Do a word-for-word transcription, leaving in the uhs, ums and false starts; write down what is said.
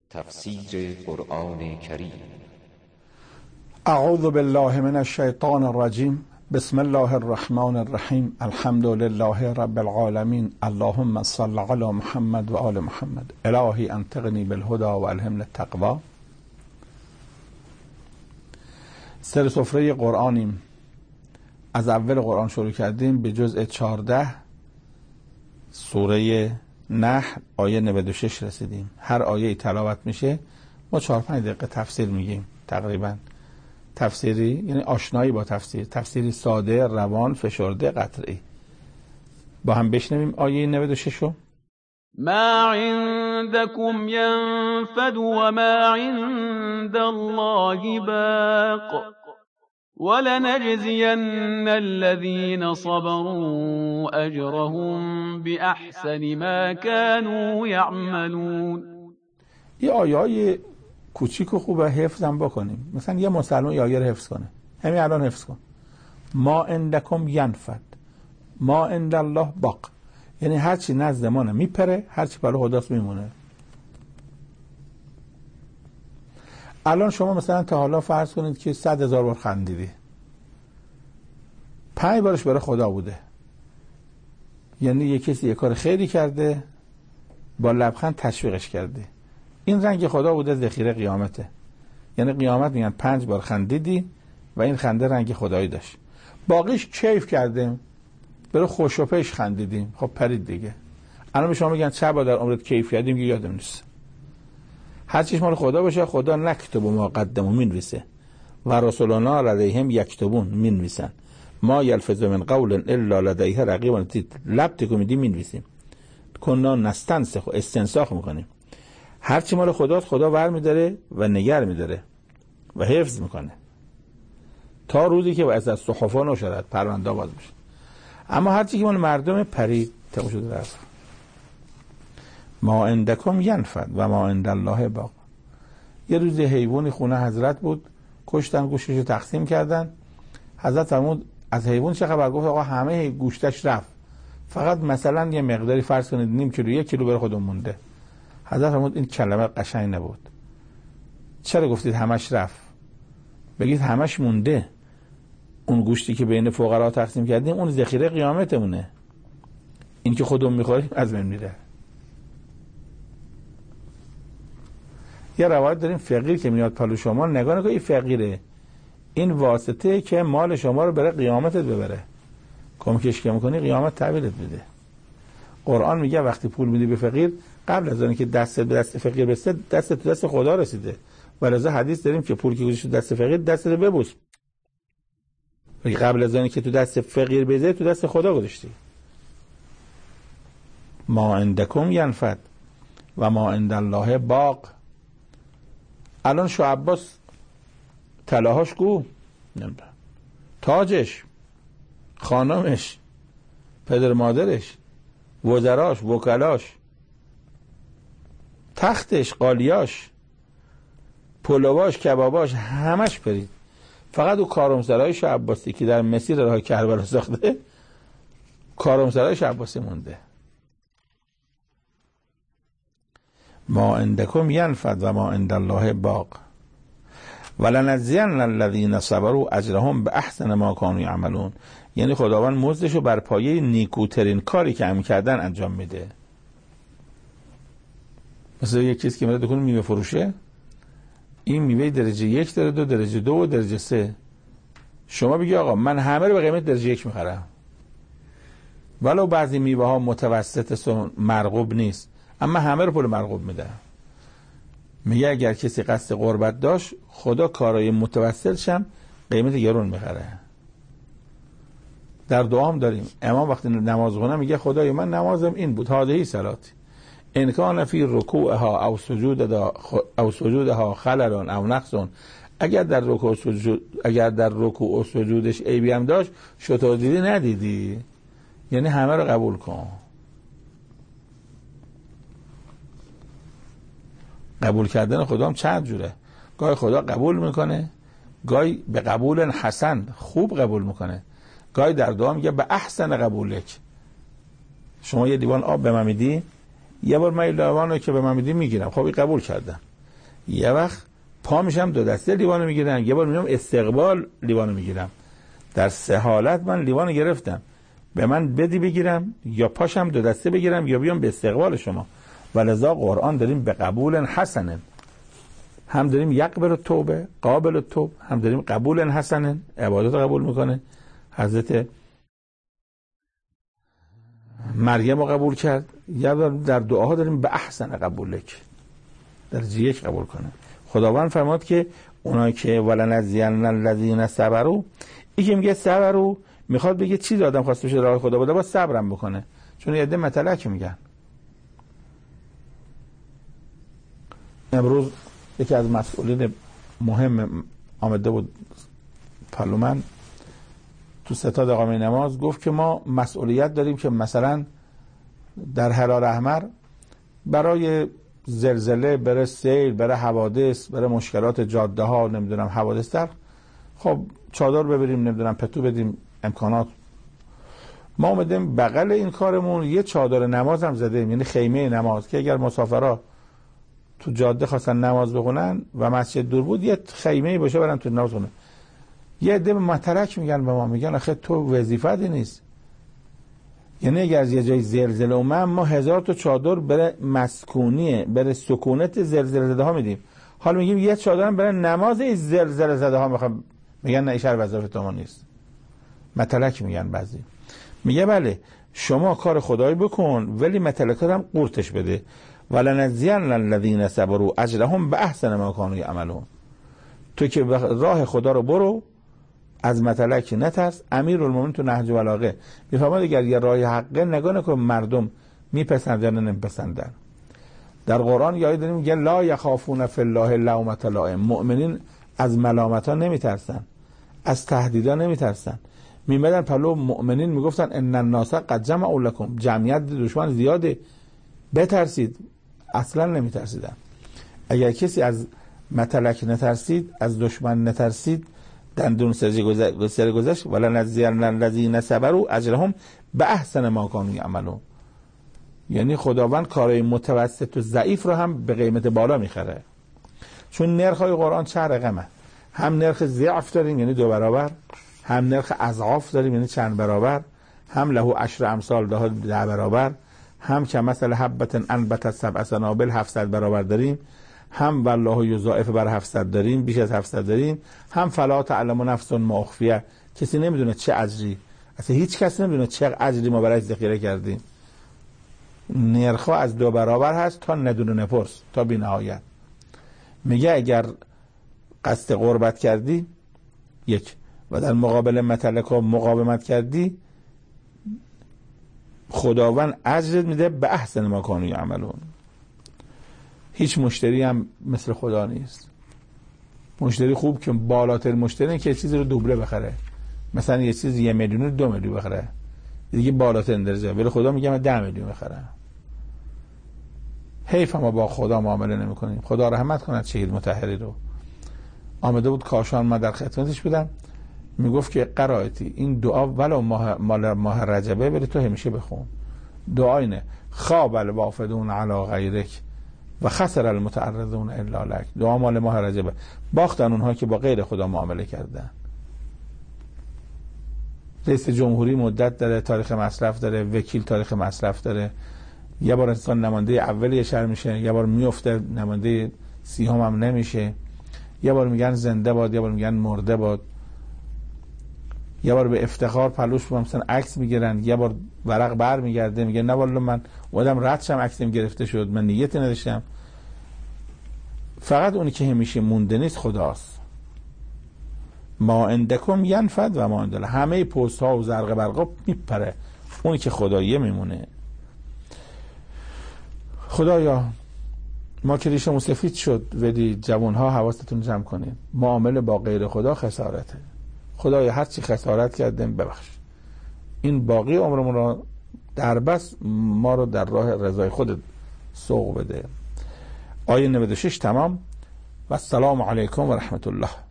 تفسیر قرآن کریم. اعوذ بالله من الشیطان الرجیم. بسم الله الرحمن الرحیم. الحمد لله رب العالمین. اللهم صل علی محمد و آل محمد. الهی انطقنی بالهدى و الهمنی التقوی. سر سفره قرآنیم. از اول قرآن شروع کردیم به جزء چهارده سوره نحل آیه نود و شش رسیدیم. هر آیه تلاوت میشه ما چهار پنج دقیقه تفسیر میگیم تقریبا. تفسیری یعنی آشنایی با تفسیر، تفسیری ساده، روان، فشرده، قطعی. با هم بشنویم آیه نود و شش رو. ما عندكم ينفد وما عند الله باق ولنجزين الذين صبروا أجرهم بأحسن ما كانوا يعملون. یه آیه کوچیک و خوبه حفظم بکنیم. مثلا یه مسلمان یه آیه رو حفظ کنه، همین الان حفظ کن. ما عندکم ینفد ما عند الله باق، یعنی هرچی نزد ما میپره، هرچی برای خداست میمونه. الان شما مثلا تا حالا فرض کنید که صد هزار بار خندیدی، پنج بارش برای خدا بوده. یعنی یه کسی یه کار خیری کرده، با لبخند تشویقش کرده، این رنگ خدا بوده، ذخیره قیامته. یعنی قیامت میگن پنج بار خندیدی و این خنده رنگ خدایی داشت، باقیش کیف کردیم، برای خوش و پیش خندیدیم، خب پرید دیگه. الان به شما میگن چه با در عمرت کیف کردیم که یادم نیست. هر چیز مال خدا باشه، خدا نکتب ما قدمو مینویسه و رسولنا لدیهم یکتبون مینویسن. ما یلفظ من قول الا لدیه رقیب عتید. لب تکون میدی مینویسیم. کنا نستنسخ و استنساخ میکنیم. هر چی مال خداست خدا ور میداره و نگر میداره و حفظ میکنه تا روزی که از از صحفا نشرد، پرونده باز بشه. اما هر چی که مال مردم پرید تموم شده رفت. ما عندکم ینفد و ما عند الله باق. یه روز حیوانی خونه حضرت بود، کشتن، گوشتش رو تقسیم کردن. حضرت فرمود از حیوان چه خبر؟ گفت آقا همه گوشتش رفت، فقط مثلا یه مقداری فرض کنید نیم کیلو یک کیلو برای خودمون مونده. حضرت فرمود این کلمه قشنگ نبود. چرا گفتید همش رفت؟ بگید همش مونده. اون گوشتی که بین فقرا تقسیم کردیم اون ذخیره قیامتمونه، این که خودمون میخوریم از بین میره. یه روایت داریم فقیر که میاد پلو شما، نگاه نکن این فقیره، این واسطه که مال شما رو برای قیامتت ببره. کمکش که میکنی قیامت تحویلت بده. قرآن میگه وقتی پول میدی به فقیر، قبل از اینکه دست به دست فقیر برسه، دست تو دست خدا رسیده. ولذا حدیث داریم که پول که گذاشتی دست فقیر، دست رو ببوس. قبل از اینکه تو دست فقیر بذاری، تو دست خدا گذاشتی. ما عندکم ینفد و ما عند الله باق. الان شو عباس طلاهاش کو، نمیدونم، تاجش، خانمش، پدر مادرش، وزراش، وکلاش، تختش، قالیاش، پلواش، کباباش، همش پرید. فقط او کارمسرای شاه عباسی که در مسیر راه کربلا ساخته، کارمسرای شاه عباسی مونده. ما عندکم ینفد و ما عند الله باق ولنجزین الذین صبروا اجرهم باحسن ما کانوا یعملون. یعنی خداوند مزدشو بر پایه نیکوترین کاری که هم کردن انجام میده. مثلا یک کسی که میره دکون میوه فروشه، این میوه درجه یک داره، دو درجه دو و درجه سه. شما بگی آقا من همه رو به قیمت درجه یک میخرم، ولو بعضی میوه ها متوسط مرغوب نیست، اما همه رو پول مرغوب میده. میگه اگر کسی قصد قربت داشت، خدا کارای متوسطش هم قیمت گرون میخره. در دعا هم داریم، امام وقتی نماز خونه میگه خدای من نمازم این بود، هادهی صلاتی ان کان فی رکوعها او سجودها او سجودها خلل او نقص، اگر در رکوع سجود اگر در رکوع و سجودش عیبی هم داشت، شطور دیدی ندیدی، یعنی همه رو قبول کن. قبول کردن خدا هم چند جوره. گاهی خدا قبول میکنه، گاهی به قبول حسن، خوب قبول میکنه، گاهی در دعا میگه به احسن قبولک. شما یه لیوان آب به من میدی، یه بار من لیوان رو که به من میدی میگیرم، خب این قبول کردم. یه وقت پا میشم دو دسته لیوانو میگیرم، یه بار میام استقبال لیوانو میگیرم. در سه حالت من لیوانو گرفتم، به من بدی بگیرم یا پاشم دو دسته بگیرم یا بیام به استقبال شما. ولذا قرآن داریم به قبول حسن، هم داریم یقبل توبه قابل توب، هم داریم قبول حسن عبادت قبول میکنه. حضرت مریم رو قبول کرد. یا در دعاها داریم به احسن قبولک، درجه یک قبول کنه. خداوند فرماد که اونایی که ولنزین الذین صبروا، این که میگه صبروا میخواد بگه چی آدم خواست بشه راه خدا بوده، با صبرم بکنه. چون یه عده متلک میگن. امروز یکی از مسئولین مهم آمده بود پارلمان تو ستاد اقامه نماز، گفت که ما مسئولیت داریم که مثلا در هلال احمر برای زلزله، برای سیل، برای حوادث، برای مشکلات جاده ها، نمیدونم حوادث در، خب چادر ببریم، نمیدونم پتو بدیم، امکانات. ما اومدیم بغل این کارمون یه چادر نماز هم زدیم، یعنی خیمه نماز، که اگر مسافرها تو جاده خواستن نماز بخونن و مسجد دور بود یه خیمه‌ای باشه برن تو نماز خونه. یه عده مترک میگن به ما، میگن آخه تو وظیفتی نیست. یعنی اگر از یه جای زلزله اومد ما هزار تا چادر برای مسکونیه، برای سکونت زلزله زده ها میدیم. حالا میگیم یه چادر هم برای نماز زلزله زده ها میخوام، میگن نه ایشار وظیفه ما نیست. متلک میگن بعضی. میگه بله شما کار خدایی بکن ولی متلکات هم قورتش بده. ولنزین الذین صبروا اجرهم باحسن ما کانوا یعملون. تو که راه خدا رو برو، از متلک نترس. امیرالمومنین تو نهج البلاغه میفهمد اگر یه راه حقه نگاه نکن مردم میپسندن یا نمیپسندن. در قرآن یه آیه داریم میگه لا یخافون فی الله لومة لائم. مؤمنین از ملامت ها نمیترسن، از تهدیدا نمیترسن. میمدن پلو مؤمنین میگفتن ان الناس قد جمعوا لكم، جمعیت دشمن زیاده بترسید، اصلا نمیترسیدن. اگر کسی از متلک نترسید، از دشمن نترسید، دندون سر گذشت. ولنزین الذین صبروا اجرهم باحسن ما کانوا یعملون. یعنی خداوند کارهای متوسط و ضعیف رو هم به قیمت بالا میخره. چون نرخ‌های قرآن چه رقمه؟ هم نرخ ضعف داریم یعنی دو برابر، هم نرخ اضعاف داریم یعنی چند برابر، هم له عشر امثال ده برابر، هم که مثلا حبة انبتت سبع سنابل هفتصد برابر داریم، هم والله یضاعف بر هفتصد داریم، بیش از هفتصد داریم، هم فلا تعلم نفس ما اخفی، کسی نمیدونه چه اجری، اصلا هیچ کس نمیدونه چه اجری ما برای ذخیره کردیم. نرخ از دو برابر هست تا ندونه نپرس، تا بی نهایت. میگه اگر قصد قربت کردی یک و در مقابل متلکا مقاومت کردی، خداوند اجرت میده به احسن ما کانوا یعملون. هیچ مشتری هم مثل خدا نیست. مشتری خوب که بالاتر مشتری که چیزی رو دوبله بخره، مثلا یه چیز یه میلیون دو میلیون بخره، دیگه بالاتر درجه. ولی خدا میگه من ده میلیون بخرم. حیف ما با خدا معامله نمی کنیم. خدا رحمت کند شهید مطهری رو. آمده بود کاشان، من در خدمتش بودم، میگفت که قرائتی این دعا ولو ماه مال ماه رجبه بری تو همیشه بخون. دعا اینه خواب الوافدون علی غیرک و خسر المتعرضون الا لک. دعا مال ماه رجبه. باختن اونها که با غیر خدا معامله کردن. رئیس جمهوری مدت داره، تاریخ مصرف داره، وکیل تاریخ مصرف داره. یه بار انسان نماینده اول یه شهر میشه، یه بار میفته نماینده سیهم هم نمیشه، یه بار میگن زنده باد، یه بار میگن مرده باد، یه بار به افتخار پلوش مثلا عکس میگیرن، یه بار ورق بر میگرده میگه نه والله من اومدم رد شم عکسم گرفته شد، من نیتی نداشتم. فقط اونی که همیشه مونده نیست خداست. ما عندکم ینفد و ما عندنا، همه پست ها و زرق برقا میپره، اونی که خداییه میمونه. خدایا ما که ریشمون سفید شد ولی جوان ها حواستون جمع کنین، معامله با غیر خدا خسارته. خدایا هر چی خسارت کردیم ببخش، این باقی عمرمون رو در بس ما رو در راه رضای خودت سوق بده. آیه نود و شش تمام. و السلام علیکم و رحمت الله.